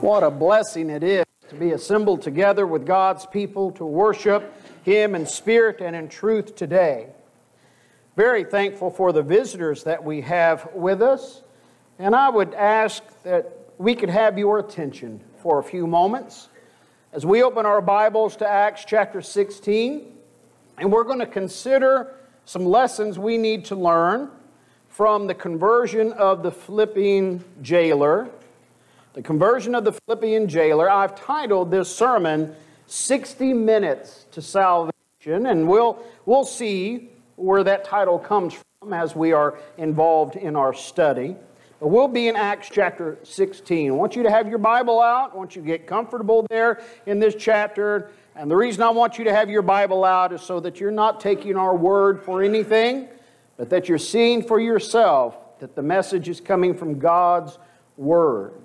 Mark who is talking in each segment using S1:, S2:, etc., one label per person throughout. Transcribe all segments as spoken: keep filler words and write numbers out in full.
S1: What a blessing it is to be assembled together with God's people to worship Him in spirit and in truth today. Very thankful for the visitors that we have with us. And I would ask that we could have your attention for a few moments as we open our Bibles to Acts chapter sixteen. And we're going to consider some lessons we need to learn from the conversion of the Philippian jailer. The conversion of the Philippian jailer. I've titled this sermon, sixty minutes to Salvation. And we'll, we'll see where that title comes from as we are involved in our study. But we'll be in Acts chapter sixteen. I want you to have your Bible out. I want you to get comfortable there in this chapter. And the reason I want you to have your Bible out is so that you're not taking our word for anything, but that you're seeing for yourself that the message is coming from God's Word.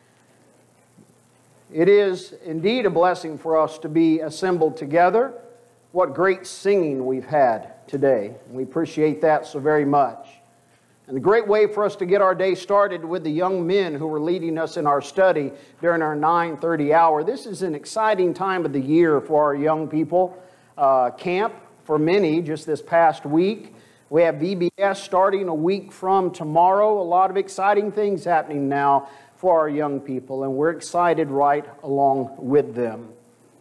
S1: It is indeed a blessing for us to be assembled together. What great singing we've had today. We appreciate that so very much. And a great way for us to get our day started with the young men who were leading us in our study during our nine thirty hour. This is an exciting time of the year for our young people. Uh, camp for many just this past week. We have V B S starting a week from tomorrow. A lot of exciting things happening now for our young people, and we're excited right along with them.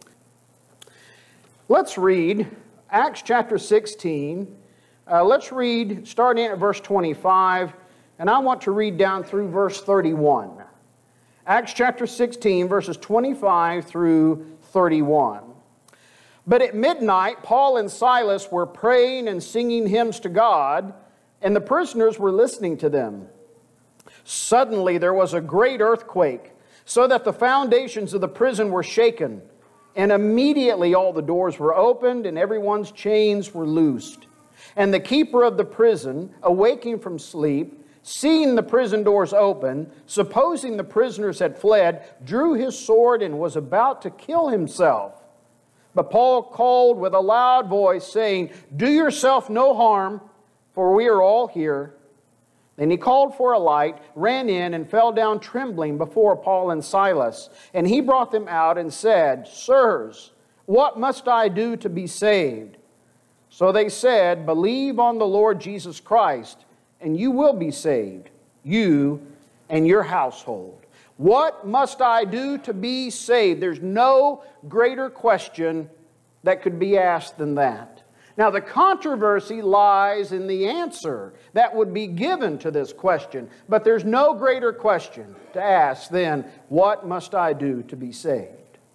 S1: Let's read Acts chapter sixteen. Uh, let's read starting at verse twenty-five, and I want to read down through verse thirty-one. Acts chapter sixteen, verses twenty-five through thirty-one. But at midnight, Paul and Silas were praying and singing hymns to God, and the prisoners were listening to them. Suddenly there was a great earthquake, so that the foundations of the prison were shaken, and immediately all the doors were opened, and everyone's chains were loosed. And the keeper of the prison, awaking from sleep, seeing the prison doors open, supposing the prisoners had fled, drew his sword and was about to kill himself. But Paul called with a loud voice, saying, "Do yourself no harm, for we are all here." Then he called for a light, ran in, and fell down trembling before Paul and Silas. And he brought them out and said, "Sirs, what must I do to be saved?" So they said, "Believe on the Lord Jesus Christ, and you will be saved, you and your household." What must I do to be saved? There's no greater question that could be asked than that. Now, the controversy lies in the answer that would be given to this question. But there's no greater question to ask than, what must I do to be saved?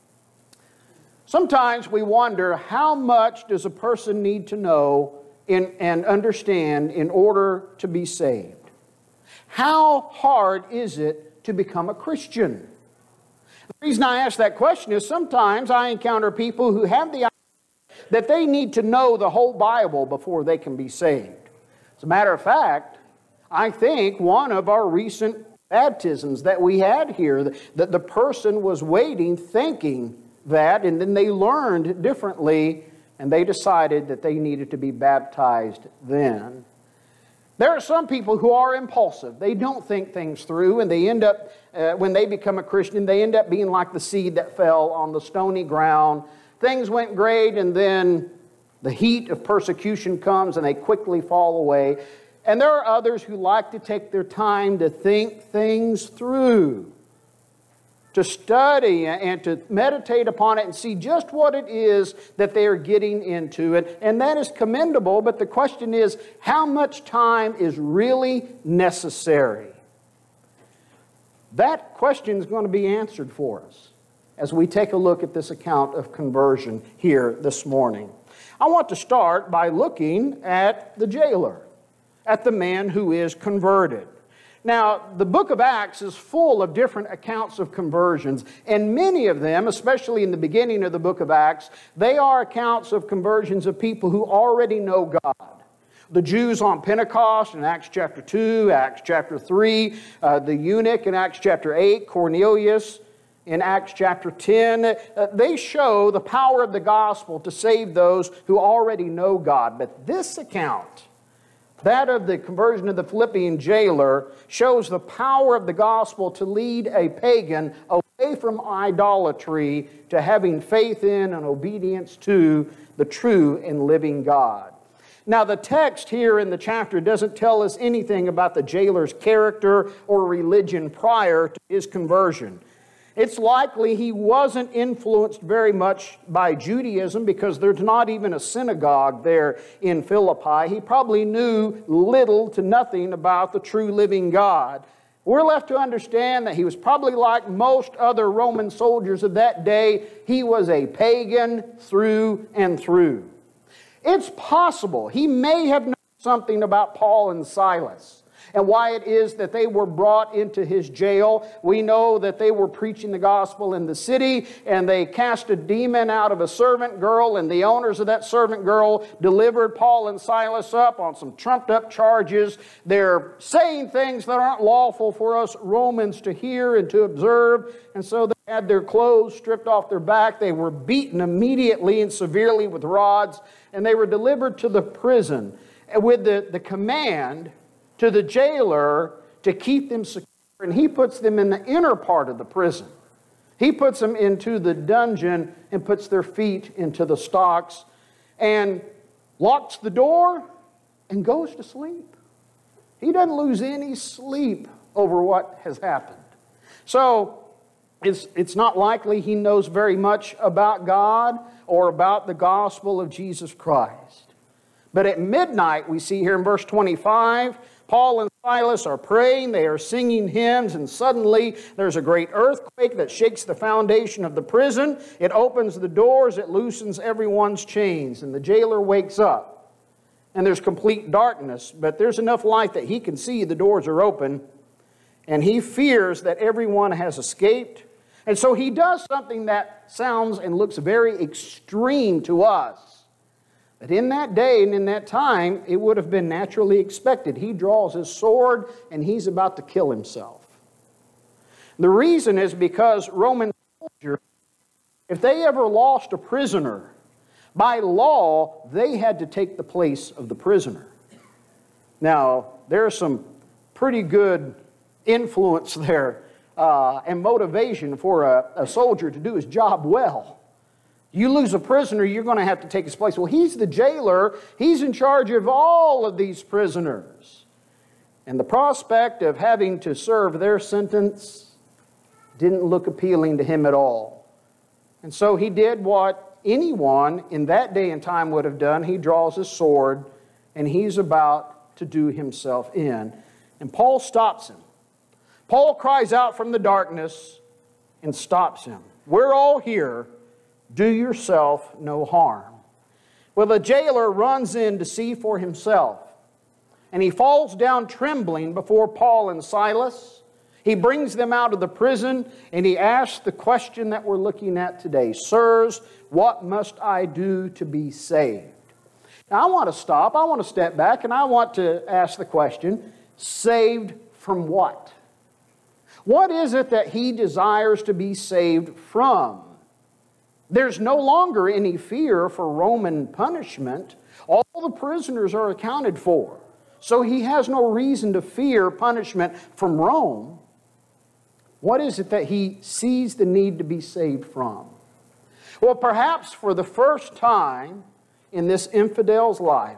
S1: Sometimes we wonder, how much does a person need to know in, and understand in order to be saved? How hard is it to become a Christian? The reason I ask that question is sometimes I encounter people who have the idea that they need to know the whole Bible before they can be saved. As a matter of fact, I think one of our recent baptisms that we had here, that the person was waiting thinking that, and then they learned differently, and they decided that they needed to be baptized then. There are some people who are impulsive. They don't think things through, and they end up, uh, when they become a Christian, they end up being like the seed that fell on the stony ground. Things went great, and then the heat of persecution comes, and they quickly fall away. And there are others who like to take their time to think things through, to study and to meditate upon it and see just what it is that they are getting into. And, and that is commendable, but the question is, how much time is really necessary? That question is going to be answered for us as we take a look at this account of conversion here this morning. I want to start by looking at the jailer, at the man who is converted. Now, the book of Acts is full of different accounts of conversions, and many of them, especially in the beginning of the book of Acts, they are accounts of conversions of people who already know God. The Jews on Pentecost in Acts chapter two, Acts chapter three, uh, the eunuch in Acts chapter eight, Cornelius in Acts chapter ten, uh, they show the power of the gospel to save those who already know God. But this account, that of the conversion of the Philippian jailer, shows the power of the gospel to lead a pagan away away from idolatry to having faith in and obedience to the true and living God. Now, the text here in the chapter doesn't tell us anything about the jailer's character or religion prior to his conversion. It's likely he wasn't influenced very much by Judaism because there's not even a synagogue there in Philippi. He probably knew little to nothing about the true living God. We're left to understand that he was probably like most other Roman soldiers of that day. He was a pagan through and through. It's possible he may have known something about Paul and Silas and why it is that they were brought into his jail. We know that they were preaching the gospel in the city, and they cast a demon out of a servant girl, and the owners of that servant girl delivered Paul and Silas up on some trumped-up charges. They're saying things that aren't lawful for us Romans to hear and to observe, and so they had their clothes stripped off their back. They were beaten immediately and severely with rods, and they were delivered to the prison with the, the command to the jailer to keep them secure, and he puts them in the inner part of the prison. He puts them into the dungeon and puts their feet into the stocks and locks the door and goes to sleep. He doesn't lose any sleep over what has happened. So it's, it's not likely he knows very much about God or about the gospel of Jesus Christ. But at midnight, we see here in verse twenty-five, Paul and Silas are praying, they are singing hymns, and suddenly there's a great earthquake that shakes the foundation of the prison. It opens the doors, it loosens everyone's chains, and the jailer wakes up. And there's complete darkness, but there's enough light that he can see the doors are open, and he fears that everyone has escaped. And so he does something that sounds and looks very extreme to us. But in that day and in that time, it would have been naturally expected. He draws his sword and he's about to kill himself. The reason is because Roman soldiers, if they ever lost a prisoner, by law, they had to take the place of the prisoner. Now, there's some pretty good influence there uh, and motivation for a, a soldier to do his job well. You lose a prisoner, you're going to have to take his place. Well, he's the jailer. He's in charge of all of these prisoners. And the prospect of having to serve their sentence didn't look appealing to him at all. And so he did what anyone in that day and time would have done. He draws his sword and he's about to do himself in. And Paul stops him. Paul cries out from the darkness and stops him. We're all here. Do yourself no harm. Well, the jailer runs in to see for himself. And he falls down trembling before Paul and Silas. He brings them out of the prison and he asks the question that we're looking at today. Sirs, what must I do to be saved? Now, I want to stop. I want to step back and I want to ask the question, saved from what? What is it that he desires to be saved from? There's no longer any fear for Roman punishment. All the prisoners are accounted for. So he has no reason to fear punishment from Rome. What is it that he sees the need to be saved from? Well, perhaps for the first time in this infidel's life,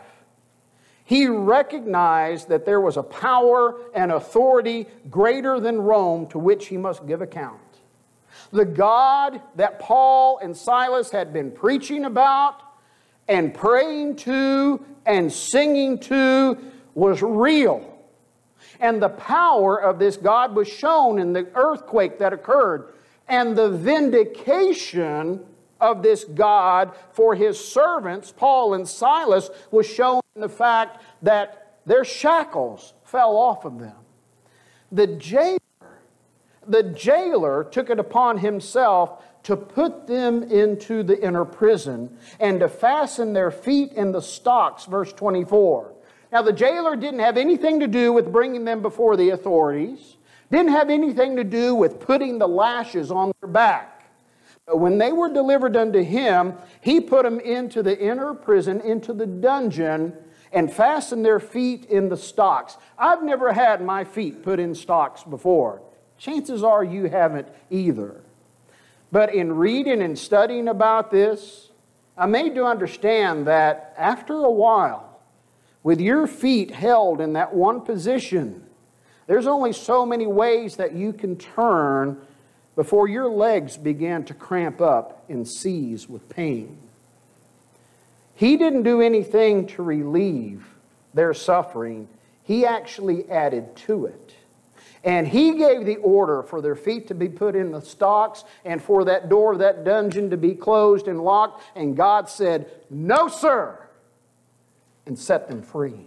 S1: he recognized that there was a power and authority greater than Rome to which he must give account. The God that Paul and Silas had been preaching about and praying to and singing to was real. And the power of this God was shown in the earthquake that occurred. And the vindication of this God for his servants, Paul and Silas, was shown in the fact that their shackles fell off of them. The jailer The jailer took it upon himself to put them into the inner prison and to fasten their feet in the stocks, verse twenty-four. Now, the jailer didn't have anything to do with bringing them before the authorities, didn't have anything to do with putting the lashes on their back. But when they were delivered unto him, he put them into the inner prison, into the dungeon, and fastened their feet in the stocks. I've never had my feet put in stocks before. Chances are you haven't either. But in reading and studying about this, I'm made to understand that after a while, with your feet held in that one position, there's only so many ways that you can turn before your legs begin to cramp up and seize with pain. He didn't do anything to relieve their suffering. He actually added to it. And He gave the order for their feet to be put in the stocks and for that door of that dungeon to be closed and locked. And God said, "No, sir," and set them free.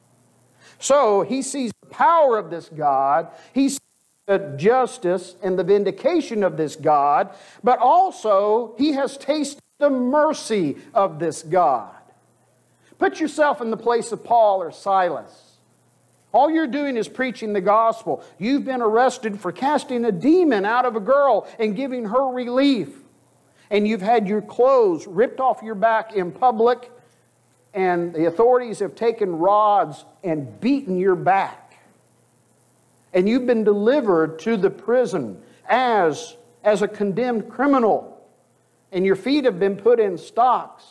S1: So He sees the power of this God. He sees the justice and the vindication of this God. But also, He has tasted the mercy of this God. Put yourself in the place of Paul or Silas. All you're doing is preaching the gospel. You've been arrested for casting a demon out of a girl and giving her relief. And you've had your clothes ripped off your back in public, and the authorities have taken rods and beaten your back. And you've been delivered to the prison as, as a condemned criminal. And your feet have been put in stocks.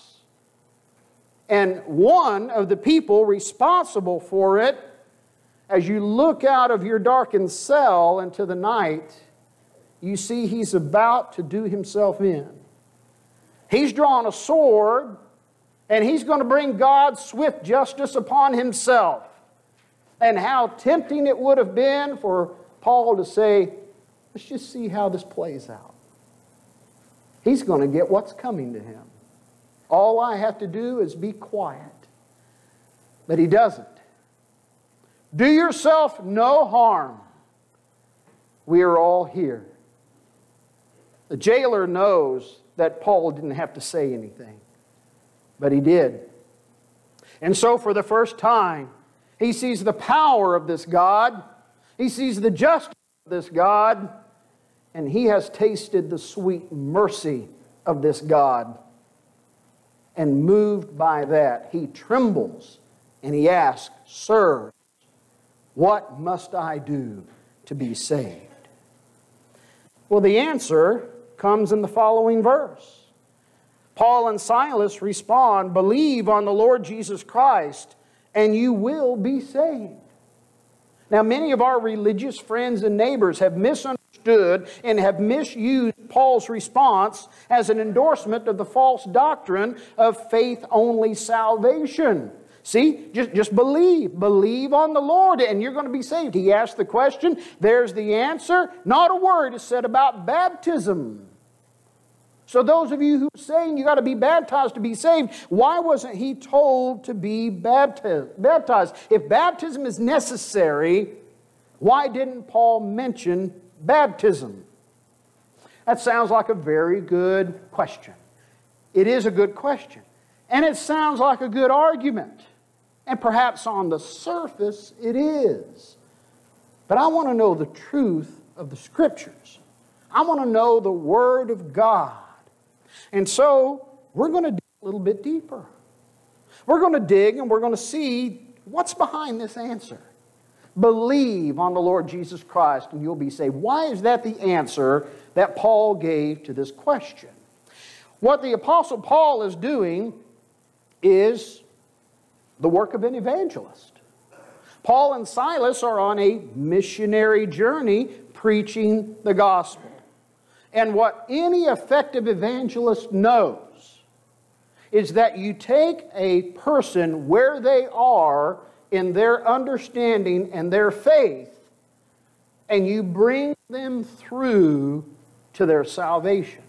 S1: And one of the people responsible for it, as you look out of your darkened cell into the night, you see he's about to do himself in. He's drawn a sword, and he's going to bring God's swift justice upon himself. And how tempting it would have been for Paul to say, let's just see how this plays out. He's going to get what's coming to him. All I have to do is be quiet. But he doesn't. Do yourself no harm. We are all here. The jailer knows that Paul didn't have to say anything, but he did. And so for the first time, he sees the power of this God. He sees the justice of this God. And he has tasted the sweet mercy of this God. And moved by that, he trembles and he asks, "Sir, what must I do to be saved?" Well, the answer comes in the following verse. Paul and Silas respond, "Believe on the Lord Jesus Christ, and you will be saved." Now, many of our religious friends and neighbors have misunderstood and have misused Paul's response as an endorsement of the false doctrine of faith-only salvation. See, just, just believe. Believe on the Lord and you're going to be saved. He asked the question. There's the answer. Not a word is said about baptism. So those of you who are saying you got to be baptized to be saved, why wasn't he told to be baptized? If baptism is necessary, why didn't Paul mention baptism? That sounds like a very good question. It is a good question. And it sounds like a good argument. And perhaps on the surface it is. But I want to know the truth of the Scriptures. I want to know the Word of God. And so we're going to dig a little bit deeper. We're going to dig and we're going to see what's behind this answer. Believe on the Lord Jesus Christ and you'll be saved. Why is that the answer that Paul gave to this question? What the Apostle Paul is doing is the work of an evangelist. Paul and Silas are on a missionary journey preaching the gospel. And what any effective evangelist knows is that you take a person where they are in their understanding and their faith, and you bring them through to their salvation.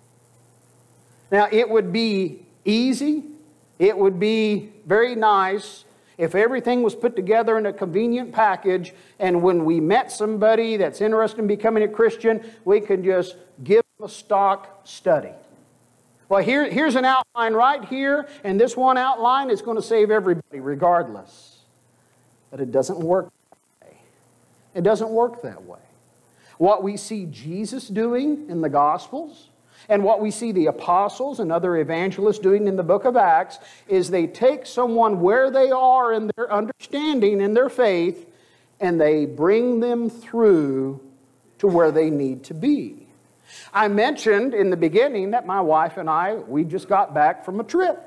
S1: Now, it would be easy, it would be very nice if everything was put together in a convenient package, and when we met somebody that's interested in becoming a Christian, we could just give them a stock study. Well, here, here's an outline right here, and this one outline is going to save everybody regardless. But it doesn't work that way. It doesn't work that way. What we see Jesus doing in the Gospels, and what we see the apostles and other evangelists doing in the book of Acts, is they take someone where they are in their understanding and their faith, and they bring them through to where they need to be. I mentioned in the beginning that my wife and I, we just got back from a trip.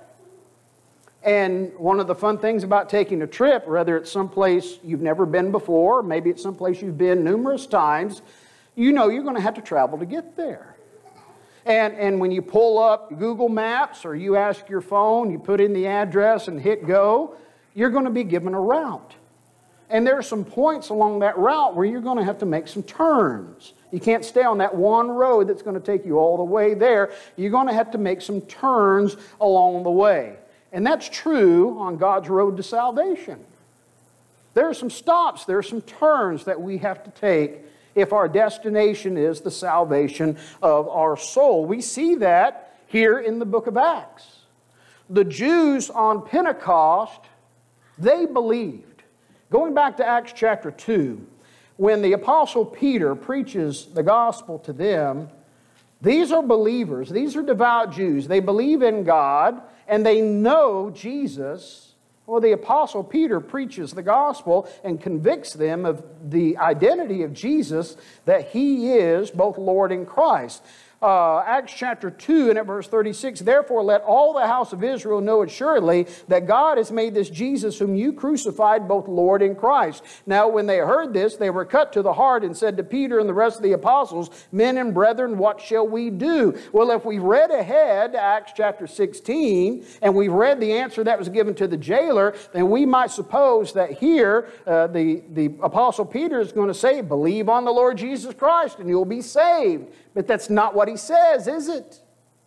S1: And one of the fun things about taking a trip, whether it's someplace you've never been before, maybe it's someplace you've been numerous times, you know you're going to have to travel to get there. And, and when you pull up Google Maps or you ask your phone, you put in the address and hit go, you're going to be given a route. And there are some points along that route where you're going to have to make some turns. You can't stay on that one road that's going to take you all the way there. You're going to have to make some turns along the way. And that's true on God's road to salvation. There are some stops, there are some turns that we have to take if our destination is the salvation of our soul. We see that here in the book of Acts. The Jews on Pentecost, they believed. Going back to Acts chapter two, when the Apostle Peter preaches the gospel to them, these are believers, these are devout Jews. They believe in God and they know Jesus. Well, the Apostle Peter preaches the gospel and convicts them of the identity of Jesus, that He is both Lord and Christ. Uh, Acts chapter two and at verse thirty-six, therefore let all the house of Israel know assuredly that God has made this Jesus whom you crucified both Lord and Christ. Now when they heard this, they were cut to the heart and said to Peter and the rest of the apostles, men and brethren, what shall we do? Well, if we've read ahead Acts chapter sixteen and we've read the answer that was given to the jailer, then we might suppose that here uh, the, the Apostle Peter is going to say, believe on the Lord Jesus Christ and you'll be saved. But that's not what he says, is it?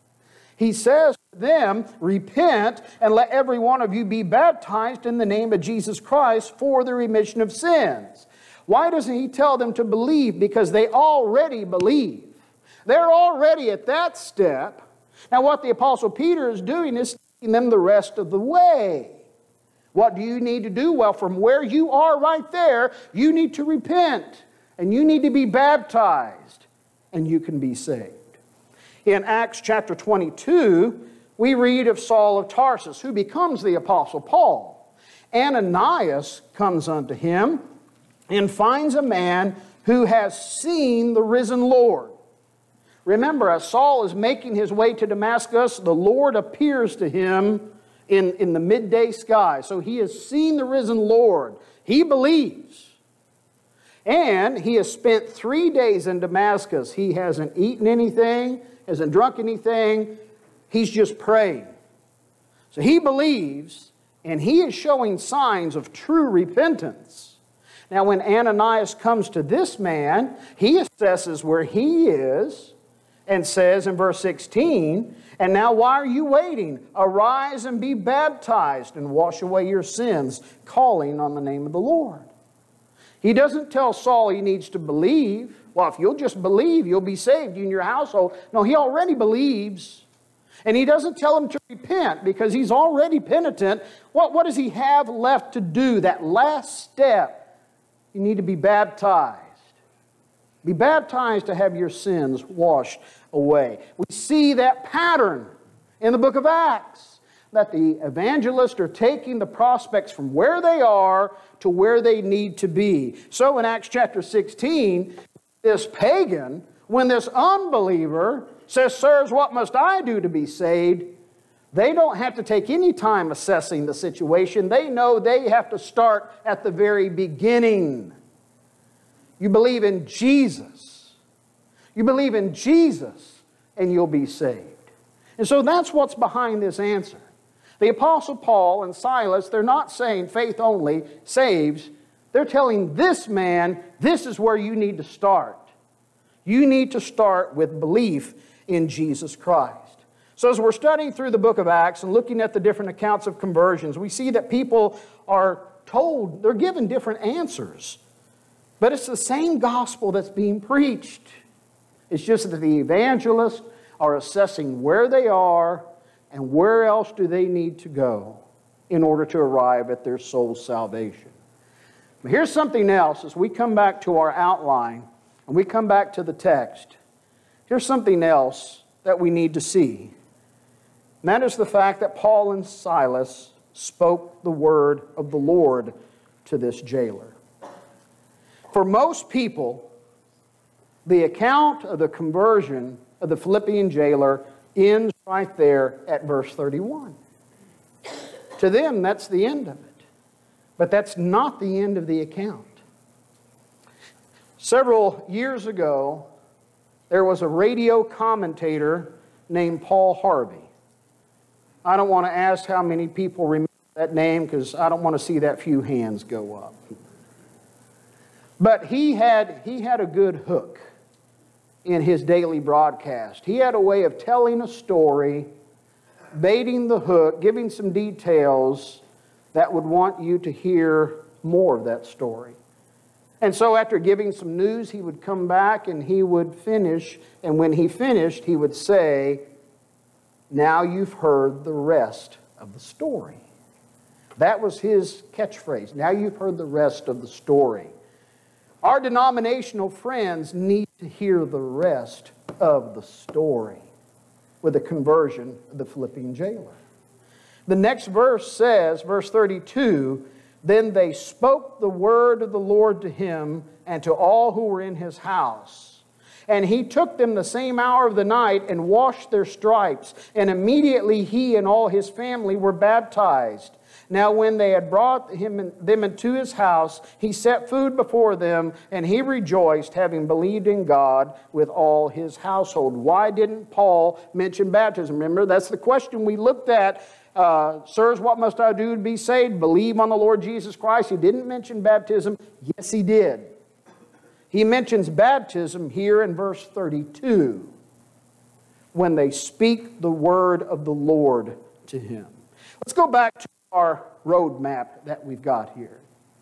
S1: He says to them, repent and let every one of you be baptized in the name of Jesus Christ for the remission of sins. Why doesn't he tell them to believe? Because they already believe. They're already at that step. Now what the Apostle Peter is doing is taking them the rest of the way. What do you need to do? Well, from where you are right there, you need to repent and you need to be baptized. And you can be saved. In Acts chapter twenty-two, we read of Saul of Tarsus, who becomes the Apostle Paul. Ananias comes unto him and finds a man who has seen the risen Lord. Remember, as Saul is making his way to Damascus, the Lord appears to him in, in the midday sky. So he has seen the risen Lord. He believes. And he has spent three days in Damascus. He hasn't eaten anything, hasn't drunk anything. He's just praying. So he believes, and he is showing signs of true repentance. Now when Ananias comes to this man, he assesses where he is and says in verse sixteen, and now why are you waiting? Arise and be baptized and wash away your sins, calling on the name of the Lord. He doesn't tell Saul he needs to believe. Well, if you'll just believe, you'll be saved, you and your household. No, he already believes. And he doesn't tell him to repent because he's already penitent. What, what does he have left to do? That last step, you need to be baptized. Be baptized to have your sins washed away. We see that pattern in the book of Acts, that the evangelists are taking the prospects from where they are to where they need to be. So in Acts chapter sixteen, this pagan, when this unbeliever says, sirs, what must I do to be saved? They don't have to take any time assessing the situation. They know they have to start at the very beginning. You believe in Jesus. You believe in Jesus and you'll be saved. And so that's what's behind this answer. The Apostle Paul and Silas, they're not saying faith only saves. They're telling this man, this is where you need to start. You need to start with belief in Jesus Christ. So as we're studying through the book of Acts and looking at the different accounts of conversions, we see that people are told, they're given different answers. But it's the same gospel that's being preached. It's just that the evangelists are assessing where they are and where else do they need to go in order to arrive at their soul's salvation. But here's something else as we come back to our outline and we come back to the text. Here's something else that we need to see. And that is the fact that Paul and Silas spoke the word of the Lord to this jailer. For most people, The account of the conversion of the Philippian jailer ends right there at verse thirty-one. To them, that's the end of it. But that's not the end of the account. Several years ago, there was a radio commentator named Paul Harvey. I don't want to ask how many people remember that name because I don't want to see that few hands go up. But he had, he had a good hook in his daily broadcast. He had a way of telling a story, baiting the hook, giving some details that would want you to hear more of that story. And so after giving some news, he would come back and he would finish. And when he finished, he would say, "Now you've heard the rest of the story." That was his catchphrase. Now you've heard the rest of the story. Our denominational friends need to hear the rest of the story with the conversion of the Philippian jailer. The next verse says, verse thirty-two, "Then they spoke the word of the Lord to him and to all who were in his house. And he took them the same hour of the night and washed their stripes. And immediately he and all his family were baptized. Now when they had brought him, them into his house, he set food before them, and he rejoiced, having believed in God with all his household." Why didn't Paul mention baptism? Remember, that's the question we looked at. Uh, Sirs, what must I do to be saved? Believe on the Lord Jesus Christ. He didn't mention baptism. Yes, he did. He mentions baptism here in verse thirty-two, when they speak the word of the Lord to him. Let's go back to our roadmap that we've got here.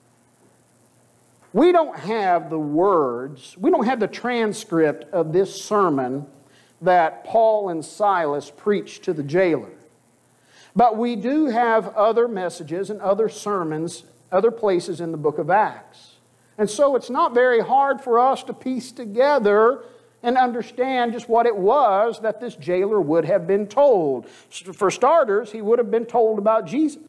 S1: We don't have the words, we don't have the transcript of this sermon that Paul and Silas preached to the jailer. But we do have other messages and other sermons, other places in the book of Acts. And so it's not very hard for us to piece together and understand just what it was that this jailer would have been told. For starters, he would have been told about Jesus.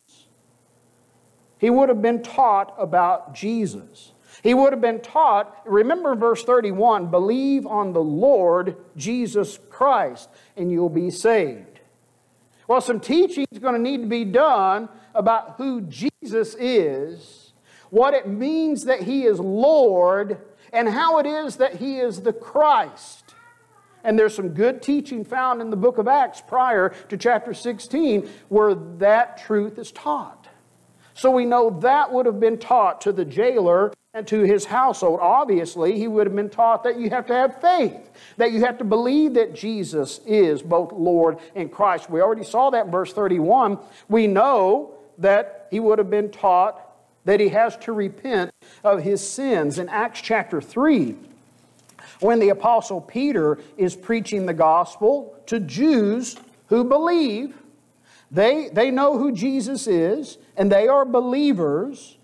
S1: He would have been taught about Jesus. He would have been taught, remember verse thirty-one, "Believe on the Lord Jesus Christ and you'll be saved." Well, some teaching is going to need to be done about who Jesus is, what it means that He is Lord, and how it is that He is the Christ. And there's some good teaching found in the book of Acts prior to chapter sixteen where that truth is taught. So we know that would have been taught to the jailer and to his household. Obviously, he would have been taught that you have to have faith, that you have to believe that Jesus is both Lord and Christ. We already saw that in verse thirty-one. We know that he would have been taught that he has to repent of his sins. In Acts chapter three, when the Apostle Peter is preaching the gospel to Jews who believe, they, they know who Jesus is, and they are believers.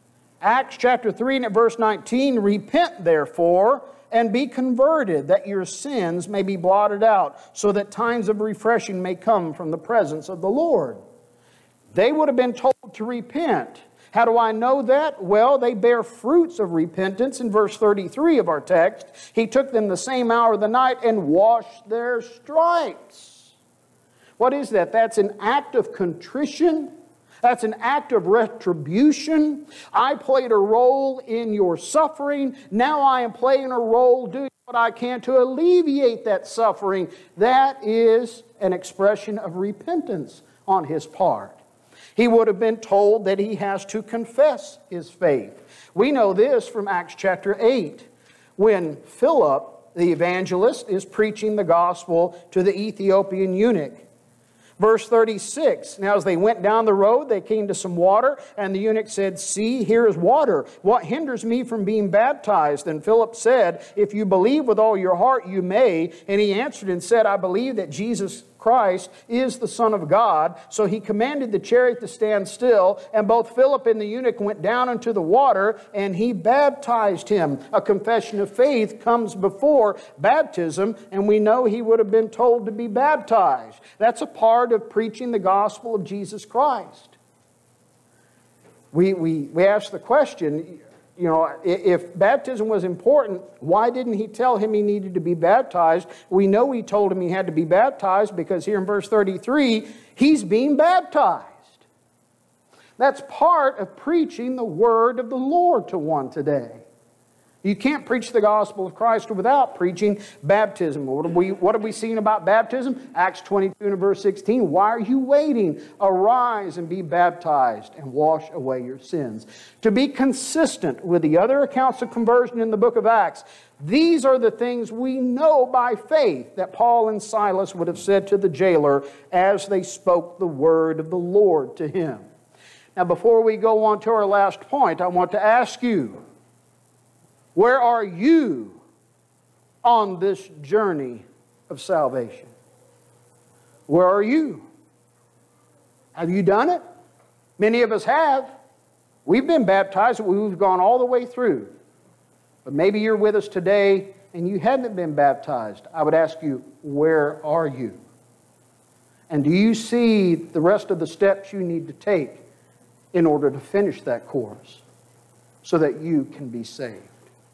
S1: Acts chapter three and at verse nineteen, "Repent therefore and be converted, that your sins may be blotted out, so that times of refreshing may come from the presence of the Lord." They would have been told to repent. How do I know that? Well, they bear fruits of repentance. In verse thirty-three of our text, "He took them the same hour of the night and washed their stripes." What is that? That's an act of contrition. That's an act of retribution. I played a role in your suffering. Now I am playing a role doing what I can to alleviate that suffering. That is an expression of repentance on his part. He would have been told that he has to confess his faith. We know this from Acts chapter eight, when Philip, the evangelist, is preaching the gospel to the Ethiopian eunuch. Verse thirty-six, "Now as they went down the road, they came to some water, and the eunuch said, 'See, here is water. What hinders me from being baptized?' And Philip said, 'If you believe with all your heart, you may.' And he answered and said, 'I believe that Jesus Christ is the Son of God.' So he commanded the chariot to stand still, and both Philip and the eunuch went down into the water, and he baptized him." A confession of faith comes before baptism, and we know he would have been told to be baptized. That's a part of preaching the gospel of Jesus Christ. We, we, we ask the question, You know, if baptism was important, why didn't he tell him he needed to be baptized? We know he told him he had to be baptized because here in verse thirty-three, he's being baptized. That's part of preaching the word of the Lord to one today. You can't preach the gospel of Christ without preaching baptism. What have we, what have we seen about baptism? Acts twenty-two and verse sixteen. Why are you waiting? Arise and be baptized and wash away your sins. To be consistent with the other accounts of conversion in the book of Acts, these are the things we know by faith that Paul and Silas would have said to the jailer as they spoke the word of the Lord to him. Now, before we go on to our last point, I want to ask you, where are you on this journey of salvation? Where are you? Have you done it? Many of us have. We've been baptized. We've gone all the way through. But maybe you're with us today and you haven't been baptized. I would ask you, where are you? And do you see the rest of the steps you need to take in order to finish that course so that you can be saved?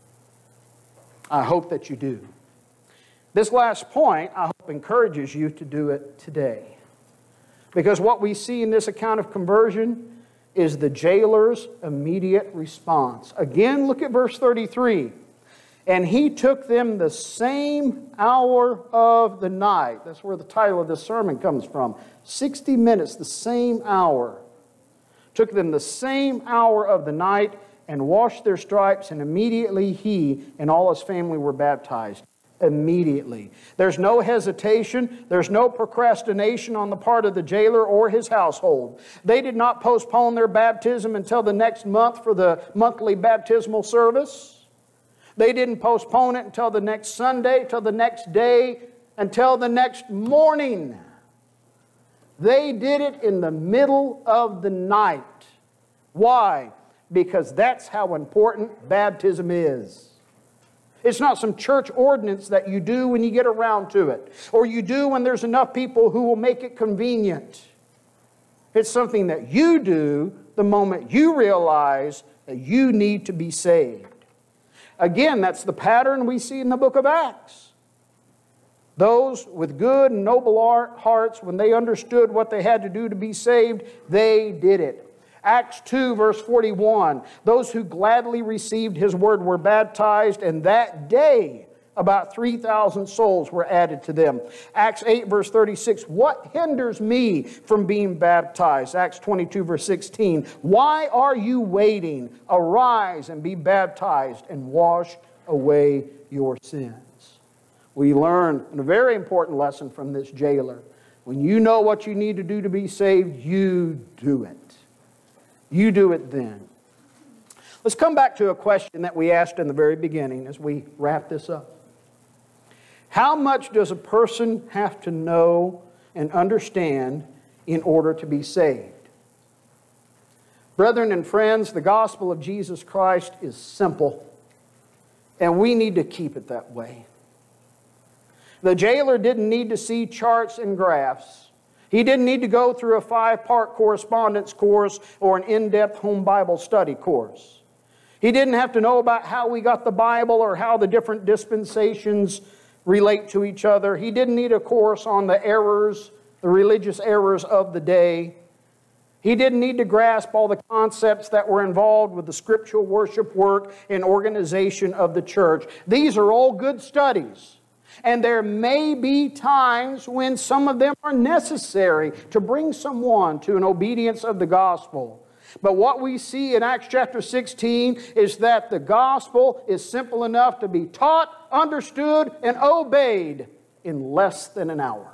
S1: I hope that you do. This last point, I hope, encourages you to do it today. Because what we see in this account of conversion is the jailer's immediate response. Again, look at verse thirty-three. And he took them the same hour of the night. That's where the title of this sermon comes from. sixty minutes, the same hour. Took them the same hour of the night and washed their stripes, and immediately he and all his family were baptized. Immediately. There's no hesitation. There's no procrastination on the part of the jailer or his household. They did not postpone their baptism until the next month for the monthly baptismal service. They didn't postpone it until the next Sunday, until the next day, until the next morning. They did it in the middle of the night. Why? Because that's how important baptism is. It's not some church ordinance that you do when you get around to it, or you do when there's enough people who will make it convenient. It's something that you do the moment you realize that you need to be saved. Again, that's the pattern we see in the book of Acts. Those with good and noble hearts, when they understood what they had to do to be saved, they did it. Acts two, verse forty-one, those who gladly received his word were baptized, and that day about three thousand souls were added to them. Acts eight, verse thirty-six, what hinders me from being baptized? Acts twenty-two, verse sixteen, why are you waiting? Arise and be baptized and wash away your sins. We learn a very important lesson from this jailer. When you know what you need to do to be saved, you do it. You do it then. Let's come back to a question that we asked in the very beginning as we wrap this up. How much does a person have to know and understand in order to be saved? Brethren and friends, the gospel of Jesus Christ is simple, and we need to keep it that way. The jailer didn't need to see charts and graphs. He didn't need to go through a five-part correspondence course or an in-depth home Bible study course. He didn't have to know about how we got the Bible or how the different dispensations relate to each other. He didn't need a course on the errors, the religious errors of the day. He didn't need to grasp all the concepts that were involved with the scriptural worship work and organization of the church. These are all good studies. And there may be times when some of them are necessary to bring someone to an obedience of the gospel. But what we see in Acts chapter sixteen is that the gospel is simple enough to be taught, understood, and obeyed in less than an hour.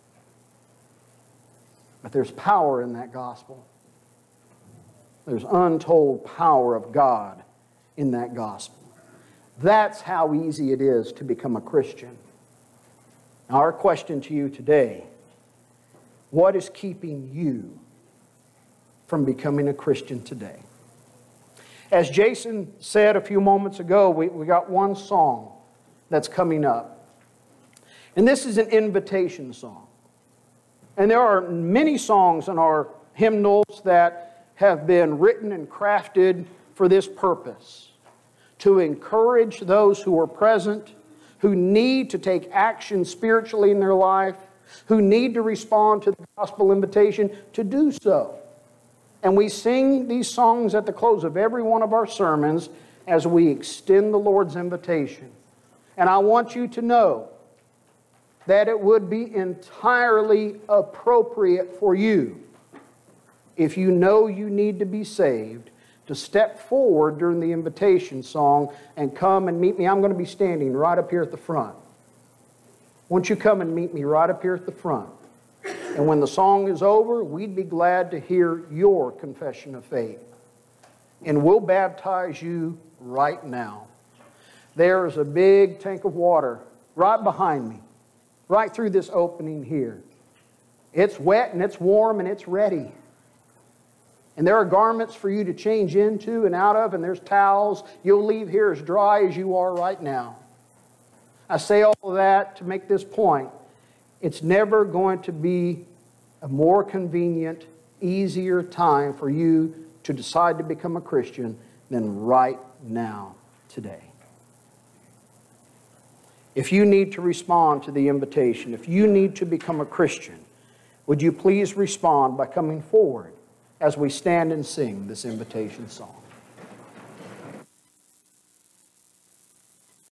S1: But there's power in that gospel. There's untold power of God in that gospel. That's how easy it is to become a Christian. Now, our question to you today, what is keeping you from becoming a Christian today? As Jason said a few moments ago, we, we got one song that's coming up. And this is an invitation song. And there are many songs in our hymnals that have been written and crafted for this purpose. to encourage those who are present, who need to take action spiritually in their life, who need to respond to the gospel invitation to do so. And we sing these songs at the close of every one of our sermons as we extend the Lord's invitation. And I want you to know that it would be entirely appropriate for you, if you know you need to be saved, to step forward during the invitation song and come and meet me. I'm going to be standing right up here at the front. Won't you come and meet me right up here at the front? And when the song is over, we'd be glad to hear your confession of faith. And we'll baptize you right now. There is a big tank of water right behind me, right through this opening here. It's wet and it's warm and it's ready. And there are garments for you to change into and out of, and there's towels. You'll leave here as dry as you are right now. I say all of that to make this point. It's never going to be a more convenient, easier time for you to decide to become a Christian than right now, today. If you need to respond to the invitation, if you need to become a Christian, would you please respond by coming forward as we stand and sing this invitation song?